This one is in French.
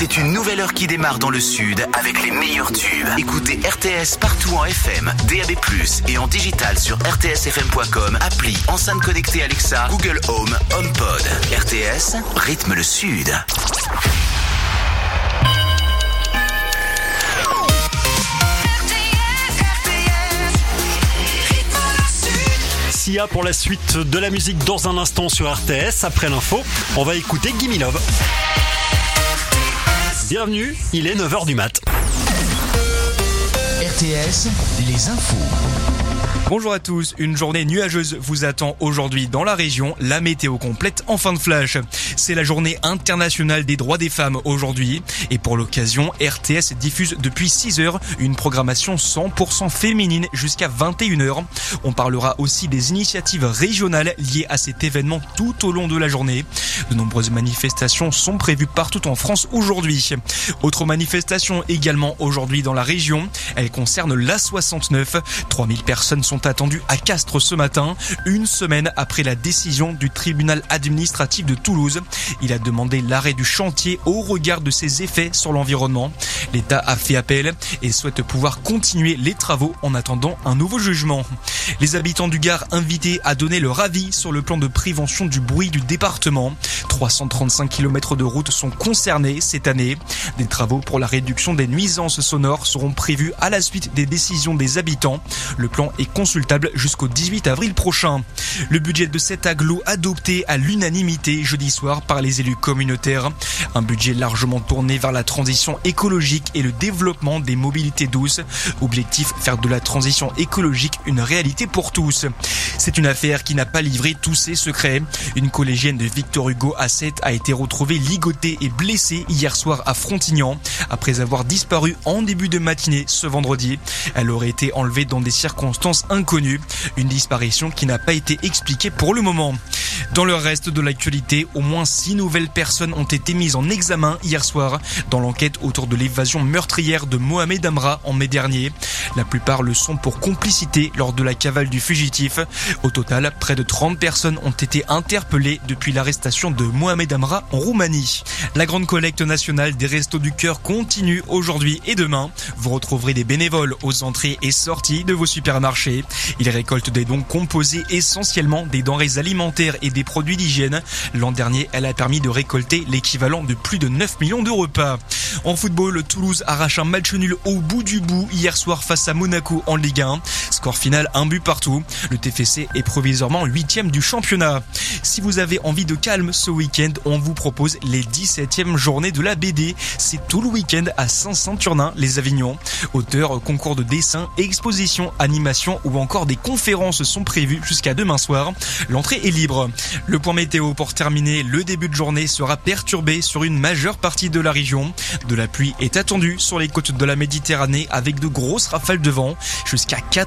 C'est une nouvelle heure qui démarre dans le sud avec les meilleurs tubes. Écoutez RTS partout en FM, DAB+, et en digital sur rtsfm.com, appli, enceinte connectée Alexa, Google Home, HomePod. RTS, rythme le sud. Sia pour la suite de la musique dans un instant sur RTS. Après l'info, on va écouter Gimme Love. Bienvenue, il est 9h du mat. RTS, les infos. Bonjour à tous, une journée nuageuse vous attend aujourd'hui dans la région, la météo complète en fin de flash. C'est la journée internationale des droits des femmes aujourd'hui et pour l'occasion, RTS diffuse depuis 6h une programmation 100% féminine jusqu'à 21h. On parlera aussi des initiatives régionales liées à cet événement tout au long de la journée. De nombreuses manifestations sont prévues partout en France aujourd'hui. Autre manifestation également aujourd'hui dans la région, elle concerne l'A69. 3000 personnes sont attendues à Castres ce matin, une semaine après la décision du tribunal administratif de Toulouse. Il a demandé l'arrêt du chantier au regard de ses effets sur l'environnement. L'État a fait appel et souhaite pouvoir continuer les travaux en attendant un nouveau jugement. Les habitants du Gard invités à donner leur avis sur le plan de prévention du bruit du département. 335 km de routes sont concernés cette année. Des travaux pour la réduction des nuisances sonores seront prévus à la suite des décisions des habitants. Le plan est consultable jusqu'au 18 avril prochain. Le budget de cet agglo adopté à l'unanimité jeudi soir par les élus communautaires. Un budget largement tourné vers la transition écologique et le développement des mobilités douces. Objectif, faire de la transition écologique une réalité pour tous. C'est une affaire qui n'a pas livré tous ses secrets. Une collégienne de Victor Hugo à 7 a été retrouvée ligotée et blessée hier soir à Frontignan après avoir disparu en début de matinée ce vendredi. Elle aurait été enlevée dans des circonstances inconnues. Une disparition qui n'a pas été expliquée pour le moment. Dans le reste de l'actualité, au moins 6 nouvelles personnes ont été mises en examen hier soir dans l'enquête autour de l'évasion meurtrière de Mohamed Amra en mai dernier. La plupart le sont pour complicité lors de la cavale du fugitif. Au total, près de 30 personnes ont été interpellées depuis l'arrestation de Mohamed Amra en Roumanie. La grande collecte nationale des Restos du Cœur continue aujourd'hui et demain. Vous retrouverez des bénévoles aux entrées et sorties de vos supermarchés. Ils récoltent des dons composés essentiellement des denrées alimentaires et des produits d'hygiène. L'an dernier, elle a permis de récolter l'équivalent de plus de 9 millions de repas. En football, Toulouse arrache un match nul au bout du bout hier soir face à Monaco en Ligue 1. Score final, un but partout. Le TFC est provisoirement 8e du championnat. Si vous avez envie de calme ce week-end, on vous propose les 17e journées de la BD. C'est tout le week-end à Saint-Saturnin, les Avignons. Auteurs, concours de dessin, expositions, animations ou encore des conférences sont prévues jusqu'à demain soir. L'entrée est libre. Le point météo pour terminer, le début de journée sera perturbé sur une majeure partie de la région. De la pluie est attendue sur les côtes de la Méditerranée avec de grosses rafales de vent, jusqu'à